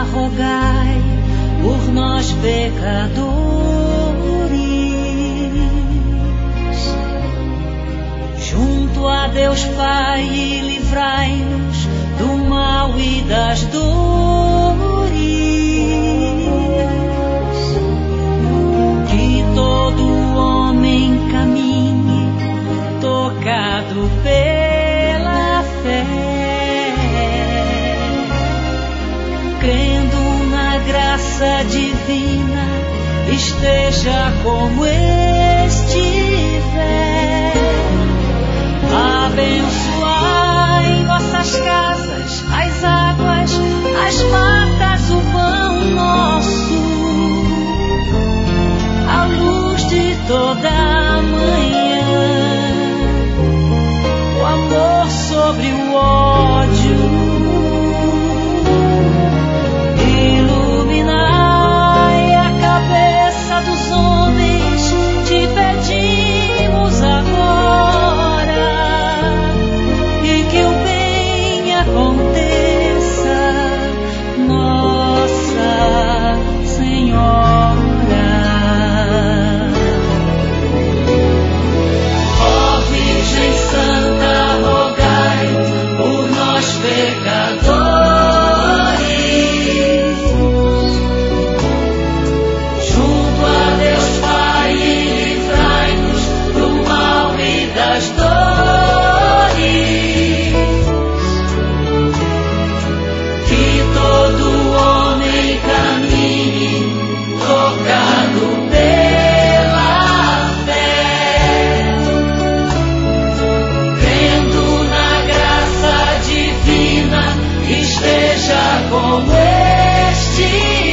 rogai por nós pecadores. Junto a Deus Pai, e livrai-nos do mal e das dores. Que todo homem caminhe tocado pela fé, crendo na graça divina, esteja como estiver. Abençoai nossas casas, as águas, as matas, o pão nosso, a luz de toda a manhã, o amor sobre o ódio. Iluminai a cabeça dos homens, te pedimos agora, e que o bem aconteça, Nossa Senhora. Ó Virgem Santa, rogai por nós pecadores. Junto a Deus Pai, livrai-nos do mal e das dores. Que todo homem caminhe tocado pela fé, crendo na graça divina, esteja como estiver.